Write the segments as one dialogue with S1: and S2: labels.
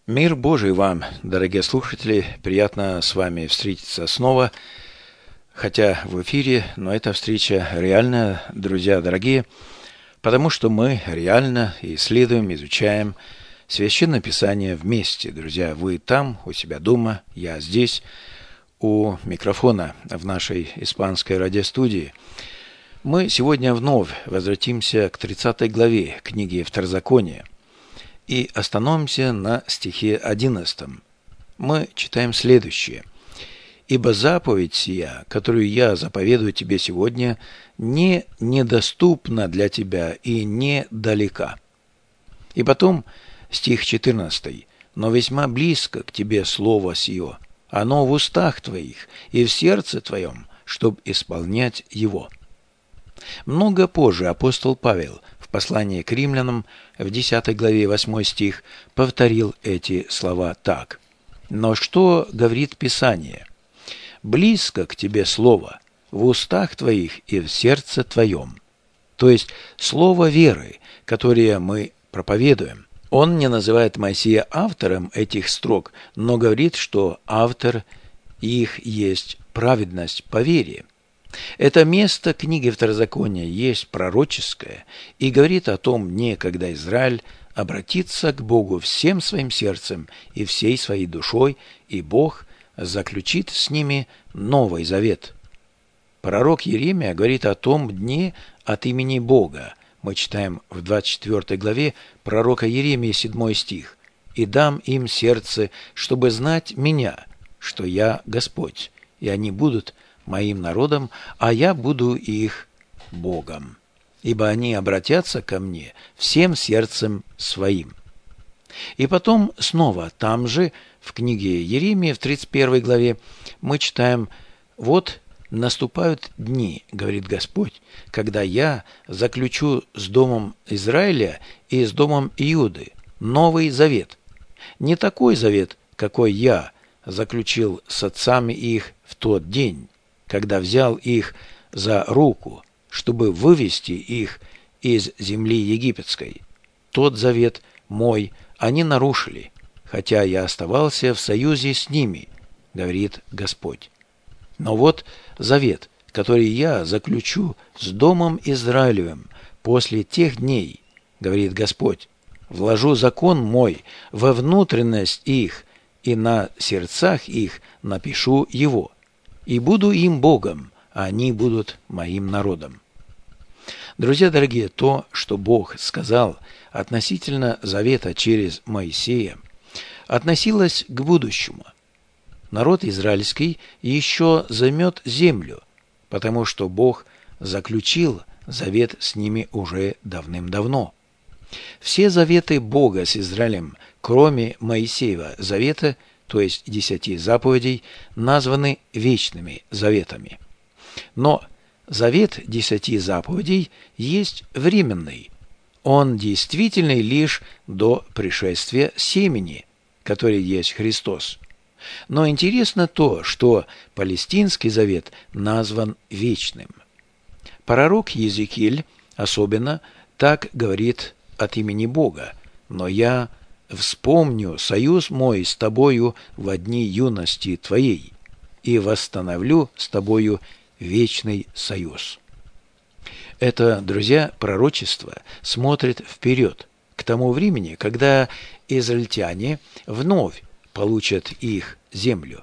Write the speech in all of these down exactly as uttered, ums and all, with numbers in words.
S1: Мир Божий вам, дорогие слушатели, приятно с вами встретиться снова, хотя в эфире, но эта встреча реальная, друзья дорогие, потому что мы реально исследуем, изучаем Священное Писание вместе. Друзья, вы там, у себя дома, я здесь, у микрофона в нашей испанской радиостудии. Мы сегодня вновь возвратимся к тридцатой главе книги Второзакония и остановимся на стихе одиннадцатом. Мы читаем следующее. «Ибо заповедь сия, которую я заповедую тебе сегодня, не недоступна для тебя и недалека». И потом стих четырнадцатый. «Но весьма близко к тебе слово сие, оно в устах твоих и в сердце твоем, чтоб исполнять его». Много позже апостол Павел в послании к римлянам в десятой главе восьмой стих повторил эти слова так. «Но что говорит Писание? Близко к тебе слово, в устах твоих и в сердце твоем». То есть слово веры, которое мы проповедуем. Он не называет Моисея автором этих строк, но говорит, что автор их есть праведность по вере. Это место книги Второзакония есть пророческое и говорит о том дне, когда Израиль обратится к Богу всем своим сердцем и всей своей душой, и Бог заключит с ними новый завет. Пророк Иеремия говорит о том дне от имени Бога. Мы читаем в двадцать четвёртой главе пророка Иеремии седьмой стих. «И дам им сердце, чтобы знать меня, что я Господь, и они будут моим народом, а я буду их Богом, ибо они обратятся ко мне всем сердцем своим». И потом снова там же, в книге Иеремии, в тридцать первой главе, мы читаем: «Вот наступают дни, говорит Господь, когда я заключу с домом Израиля и с домом Иуды новый завет, не такой завет, какой я заключил с отцами их в тот день, когда взял их за руку, чтобы вывести их из земли египетской. Тот завет мой они нарушили, хотя я оставался в союзе с ними, говорит Господь. Но вот завет, который я заключу с домом Израилевым после тех дней, говорит Господь, вложу закон мой во внутренность их, и на сердцах их напишу его, и буду им Богом, а они будут моим народом». Друзья дорогие, то, что Бог сказал относительно завета через Моисея, относилось к будущему. Народ израильский еще займет землю, потому что Бог заключил завет с ними уже давным-давно. Все заветы Бога с Израилем, кроме Моисеева завета, то есть десяти заповедей, названы вечными заветами. Но завет десяти заповедей есть временный. Он действительный лишь до пришествия семени, который есть Христос. Но интересно то, что Палестинский завет назван вечным. Пророк Иезекииль особенно так говорит от имени Бога: «Но я вспомню союз мой с тобою во дни юности твоей и восстановлю с тобою вечный союз». Это, друзья, пророчество смотрит вперед, к тому времени, когда израильтяне вновь получат их землю.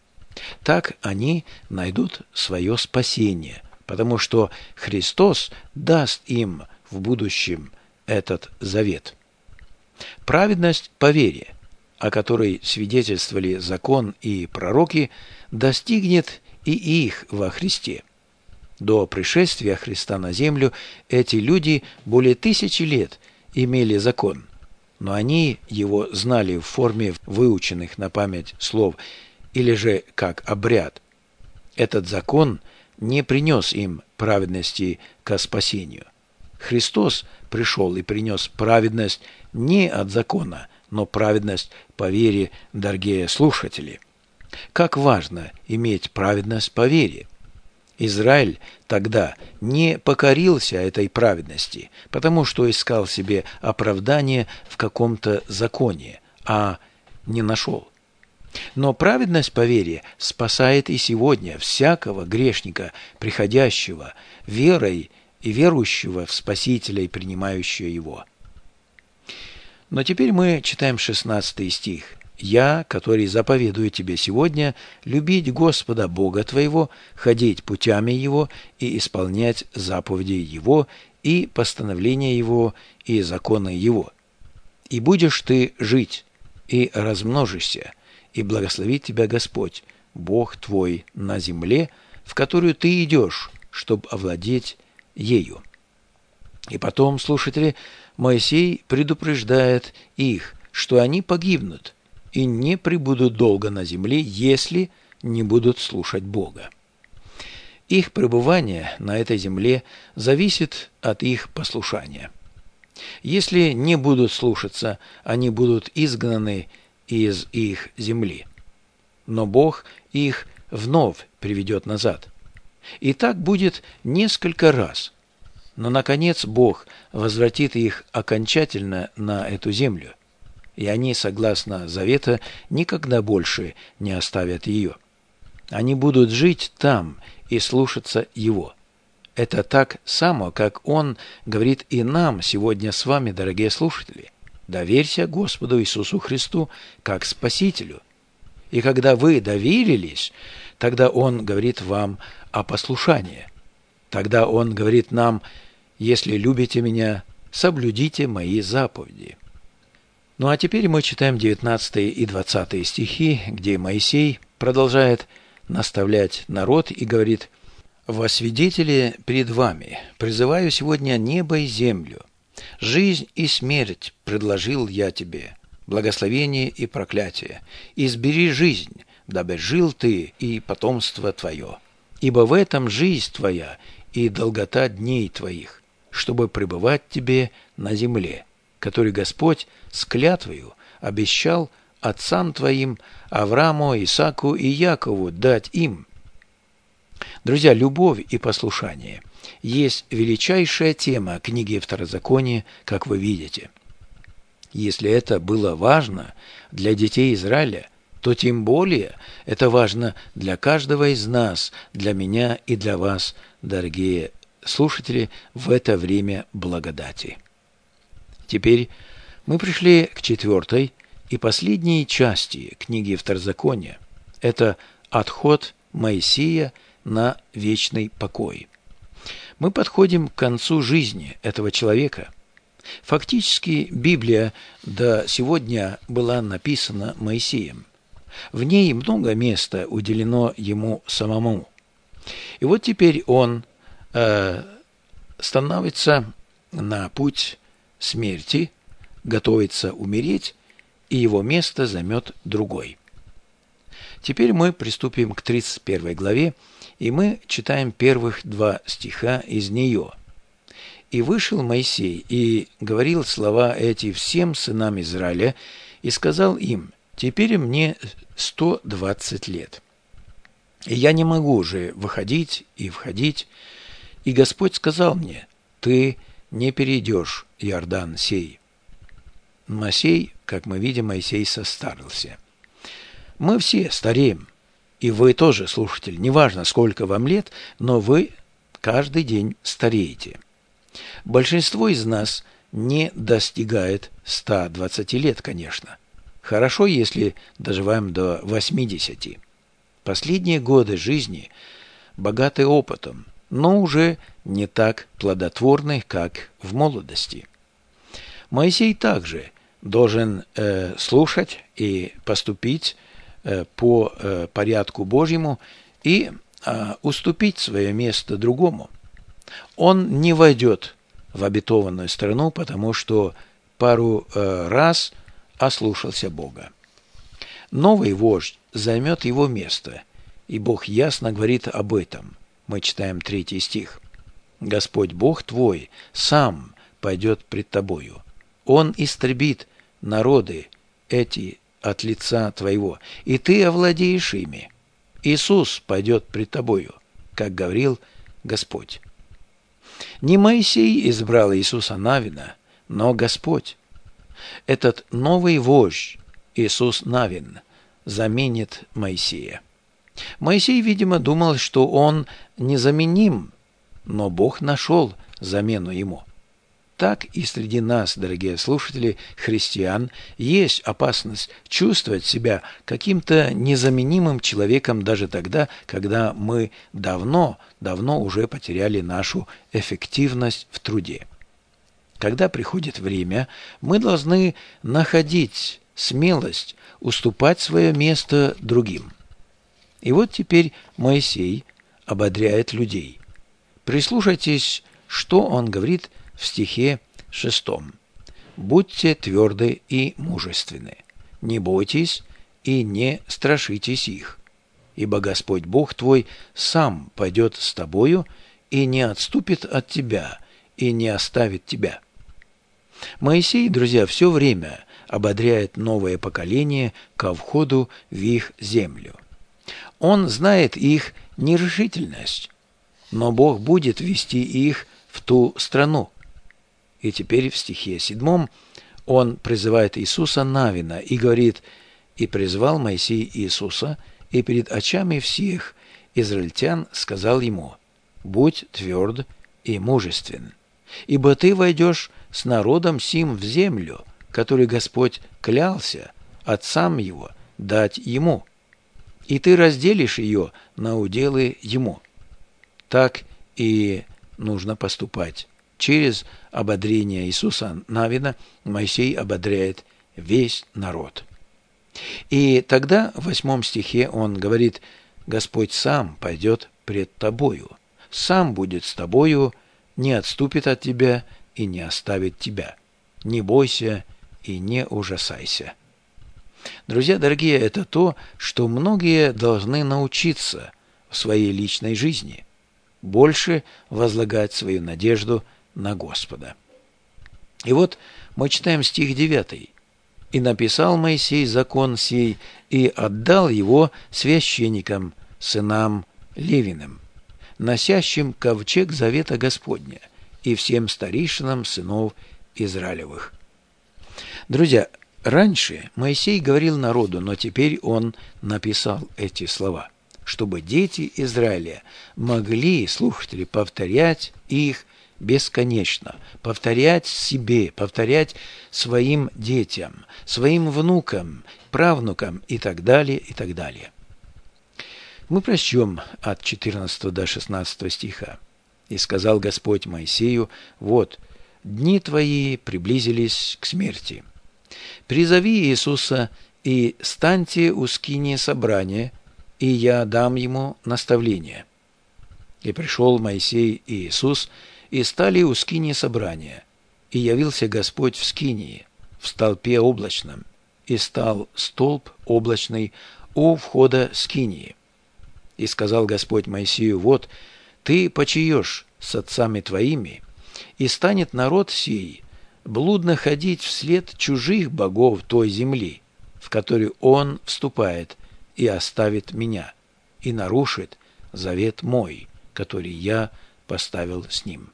S1: Так они найдут свое спасение, потому что Христос даст им в будущем этот завет. Праведность по вере, о которой свидетельствовали закон и пророки, достигнет и их во Христе. До пришествия Христа на землю эти люди более тысячи лет имели закон, но они его знали в форме выученных на память слов или же как обряд. Этот закон не принес им праведности ко спасению. Христос пришел и принес праведность не от закона, но праведность по вере, дорогие слушатели. Как важно иметь праведность по вере! Израиль тогда не покорился этой праведности, потому что искал себе оправдание в каком-то законе, а не нашел. Но праведность по вере спасает и сегодня всякого грешника, приходящего верой и верующего в Спасителя и принимающего Его. Но теперь мы читаем шестнадцатый стих. «Я, который заповедую тебе сегодня, любить Господа Бога твоего, ходить путями Его и исполнять заповеди Его и постановления Его и законы Его. И будешь ты жить, и размножишься, и благословит тебя Господь, Бог твой, на земле, в которую ты идешь, чтобы овладеть ею». И потом, слушатели, Моисей предупреждает их, что они погибнут и не пребудут долго на земле, если не будут слушать Бога. Их пребывание на этой земле зависит от их послушания. Если не будут слушаться, они будут изгнаны из их земли. Но Бог их вновь приведет назад. И так будет несколько раз. Но, наконец, Бог возвратит их окончательно на эту землю, и они, согласно завета, никогда больше не оставят ее. Они будут жить там и слушаться Его. Это так само, как Он говорит и нам сегодня с вами, дорогие слушатели. Доверься Господу Иисусу Христу как Спасителю. И когда вы доверились, тогда Он говорит вам о послушании. Тогда Он говорит нам: «Если любите Меня, соблюдите Мои заповеди». Ну а теперь мы читаем девятнадцатый и двадцатый стихи, где Моисей продолжает наставлять народ и говорит: «Во свидетели перед вами призываю сегодня небо и землю. Жизнь и смерть предложил я тебе, благословение и проклятие. Избери жизнь, дабы жил ты и потомство твое. Ибо в этом жизнь твоя и долгота дней твоих, чтобы пребывать тебе на земле, который Господь с клятвою обещал отцам твоим, Аврааму, Исааку и Якову, дать им». Друзья, любовь и послушание есть величайшая тема книги Второзакония, как вы видите. Если это было важно для детей Израиля, то тем более это важно для каждого из нас, для меня и для вас, дорогие слушатели, в это время благодати. Теперь мы пришли к четвертой и последней части книги Второзакония. Это отход Моисея на вечный покой. Мы подходим к концу жизни этого человека. Фактически Библия до сегодня была написана Моисеем. В ней много места уделено ему самому. И вот теперь он э, становится на путь смерти, готовится умереть, и его место займет другой. Теперь мы приступим к тридцать первой главе, и мы читаем первых два стиха из нее. «И вышел Моисей, и говорил слова эти всем сынам Израиля, и сказал им: теперь мне сто двадцать лет. И я не могу уже выходить и входить. И Господь сказал мне: ты не перейдешь Иордан сей». Моисей, как мы видим, Моисей состарился. Мы все стареем, и вы тоже, слушатель, неважно, сколько вам лет, но вы каждый день стареете. Большинство из нас не достигает ста двадцати лет, конечно. Хорошо, если доживаем до восьмидесяти. Последние годы жизни богаты опытом, но уже не так плодотворны, как в молодости. Моисей также должен э, слушать и поступить э, по э, порядку Божьему и э, уступить свое место другому. Он не войдет в обетованную страну, потому что пару э, раз ослушался Бога. Новый вождь займет его место, и Бог ясно говорит об этом. Мы читаем третий стих. «Господь Бог твой сам пойдет пред тобою. Он истребит народы эти от лица твоего, и ты овладеешь ими. Иисус пойдет пред тобою, как говорил Господь». Не Моисей избрал Иисуса Навина, но Господь. Этот новый вождь Иисус Навин, заменит Моисея. Моисей, видимо, думал, что он незаменим, но Бог нашел замену ему. Так и среди нас, дорогие слушатели, христиан, есть опасность чувствовать себя каким-то незаменимым человеком даже тогда, когда мы давно, давно уже потеряли нашу эффективность в труде. Когда приходит время, мы должны находить смелость уступать свое место другим. И вот теперь Моисей ободряет людей. Прислушайтесь, что он говорит в стихе шестом. «Будьте тверды и мужественны, не бойтесь и не страшитесь их, ибо Господь Бог твой сам пойдет с тобою и не отступит от тебя, и не оставит тебя». Моисей, друзья, все время ободряет новое поколение ко входу в их землю. Он знает их нерешительность, но Бог будет вести их в ту страну. И теперь в стихе седьмом он призывает Иисуса Навина и говорит: «И призвал Моисей Иисуса, и перед очами всех израильтян сказал ему: будь тверд и мужествен, ибо ты войдешь с народом сим в землю, которую Господь клялся отцам его дать ему, и ты разделишь ее на уделы ему». Так и нужно поступать. Через ободрение Иисуса Навина Моисей ободряет весь народ. И тогда в восьмом стихе он говорит: «Господь сам пойдет пред тобою, сам будет с тобою, не отступит от тебя и не оставит тебя. Не бойся и не ужасайся». Друзья дорогие, это то, что многие должны научиться в своей личной жизни. Больше возлагать свою надежду на Господа. И вот мы читаем стих девятый. «И написал Моисей закон сей, и отдал его священникам, сынам Левиным, носящим ковчег завета Господня, и всем старейшинам сынов Израилевых». Друзья, раньше Моисей говорил народу, но теперь он написал эти слова, чтобы дети Израиля могли, слушатели, повторять их бесконечно, повторять себе, повторять своим детям, своим внукам, правнукам и так далее, и так далее. Мы прочтем от четырнадцатого до шестнадцатого стиха. «И сказал Господь Моисею: вот, дни твои приблизились к смерти. Призови Иисуса и станьте у скинии собрания, и я дам ему наставление». И пришел Моисей и Иисус, и стали у скинии собрания. И явился Господь в скинии, в столпе облачном, и стал столб облачный у входа скинии. И сказал Господь Моисею: вот, ты почиешь с отцами твоими, и станет народ сей блудно ходить вслед чужих богов той земли, в которую он вступает, и оставит меня, и нарушит завет мой, который я поставил с ним.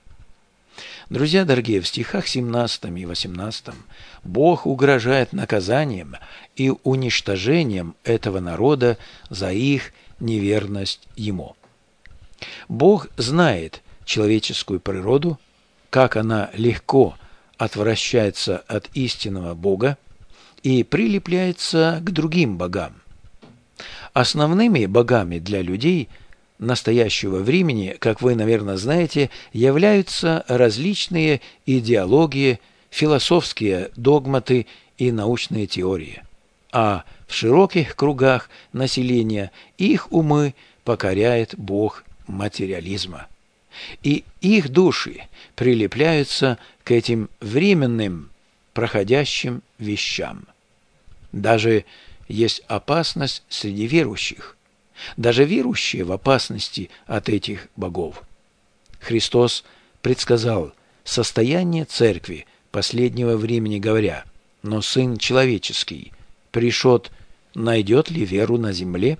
S1: Друзья дорогие, в стихах семнадцатом и восемнадцатом Бог угрожает наказанием и уничтожением этого народа за их неверность Ему. Бог знает человеческую природу, как она легко отвращается от истинного Бога и прилепляется к другим богам. Основными богами для людей настоящего времени, как вы, наверное, знаете, являются различные идеологии, философские догматы и научные теории. А в широких кругах населения их умы покоряет бог материализма. И их души прилепляются к этим временным, проходящим вещам. Даже есть опасность среди верующих. Даже верующие в опасности от этих богов. Христос предсказал состояние церкви последнего времени, говоря: «Но Сын Человеческий пришед, найдет ли веру на земле?»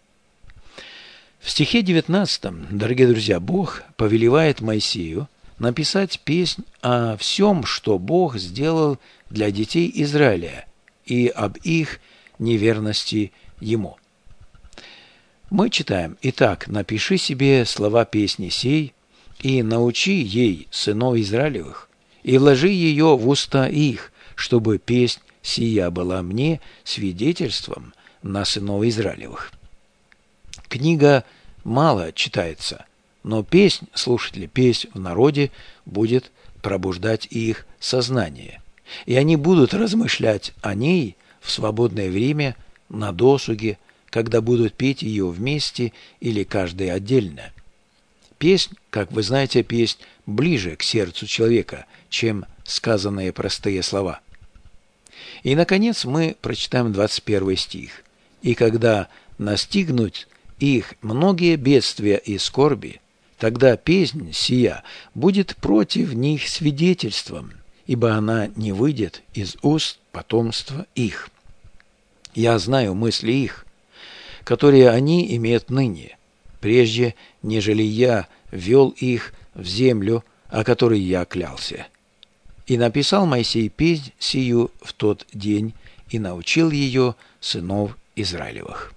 S1: В стихе девятнадцатом, дорогие друзья, Бог повелевает Моисею написать песнь о всем, что Бог сделал для детей Израиля, и об их неверности Ему. Мы читаем: «Итак, напиши себе слова песни сей, и научи ей сынов Израилевых, и вложи ее в уста их, чтобы песнь сия была мне свидетельством на сынов Израилевых». Книга мало читается, но песнь, слушатели, песнь в народе будет пробуждать их сознание, и они будут размышлять о ней в свободное время, на досуге, когда будут петь ее вместе или каждый отдельно. Песнь, как вы знаете, песнь ближе к сердцу человека, чем сказанные простые слова. И, наконец, мы прочитаем двадцать первый стих. «И когда настигнут их многие бедствия и скорби, тогда песнь сия будет против них свидетельством, ибо она не выйдет из уст потомства их. Я знаю мысли их, которые они имеют ныне, прежде нежели я ввел их в землю, о которой я клялся. И написал Моисей песнь сию в тот день, и научил ее сынов Израилевых».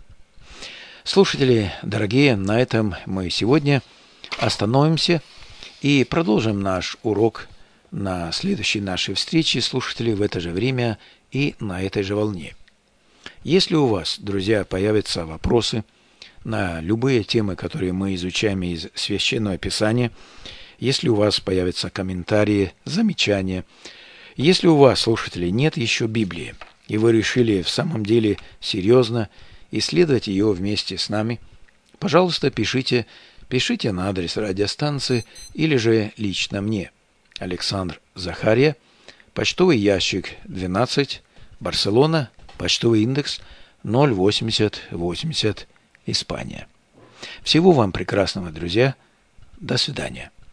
S1: Слушатели дорогие, на этом мы сегодня остановимся и продолжим наш урок на следующей нашей встрече, слушатели, в это же время и на этой же волне. Если у вас, друзья, появятся вопросы на любые темы, которые мы изучаем из Священного Писания, если у вас появятся комментарии, замечания, если у вас, слушатели, нет еще Библии, и вы решили в самом деле серьезно исследовать ее вместе с нами, пожалуйста, пишите, пишите на адрес радиостанции или же лично мне. Александр Захария, почтовый ящик двенадцать, Барселона, почтовый индекс ноль восемьдесят восемьдесят, Испания. Всего вам прекрасного, друзья. До свидания.